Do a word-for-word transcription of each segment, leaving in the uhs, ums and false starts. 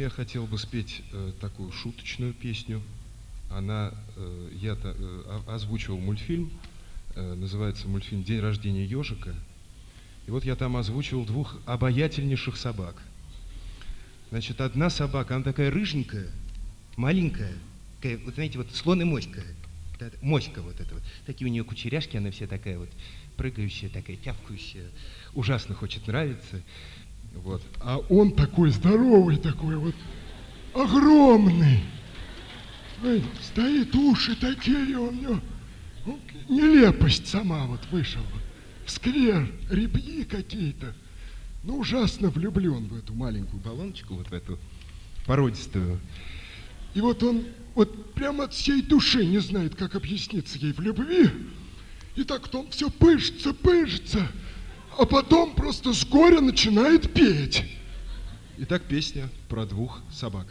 я хотел бы спеть э, такую шуточную песню. Она, э, я э, озвучивал мультфильм, э, называется мультфильм «День рождения ежика». И вот я там озвучивал двух обаятельнейших собак. Значит, одна собака, она такая рыженькая, маленькая, такая, вот знаете, вот слон и моська. Моська вот эта вот. Такие у нее кучеряшки, она вся такая вот прыгающая, такая тявкающая. Ужасно хочет нравиться. Вот. А он такой здоровый, такой вот, огромный. Ой, стоит, уши такие у него. Ну, нелепость сама вот вышел. Сквер, репьи какие-то. Ну, ужасно влюблен в эту маленькую баллоночку, вот в эту породистую. И вот он вот прямо от всей души не знает, как объясниться ей в любви. И так он все пыжится, пыжится. А потом просто с горя начинает петь. Итак, песня про двух собак.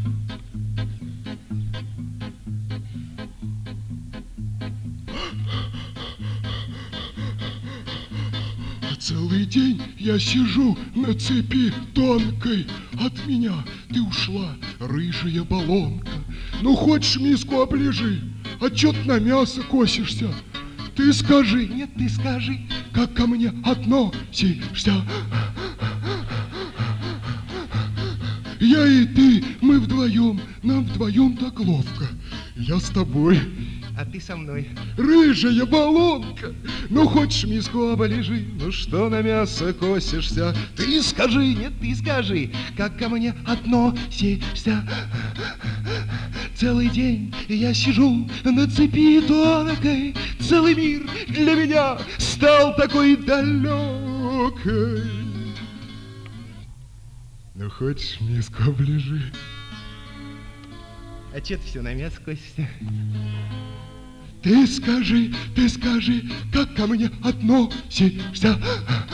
Целый день я сижу на цепи тонкой. От меня ты ушла, рыжая баллонка. Ну, хочешь миску оближи, а чё ты на мясо косишься? Ты скажи, нет, ты скажи, как ко мне относишься? Я и ты, мы вдвоем, нам вдвоем так ловко. Я с тобой. А ты со мной. Рыжая баллонка, ну хочешь миску оближи, Ну что на мясо косишься? ты скажи, нет, ты скажи, как ко мне относишься? Целый день я сижу на цепи тонкой, целый мир для меня стал такой далекой. Ну хочешь миску оближи? А че ты все на мясо косишься? Ты скажи, ты скажи, как ко мне относишься?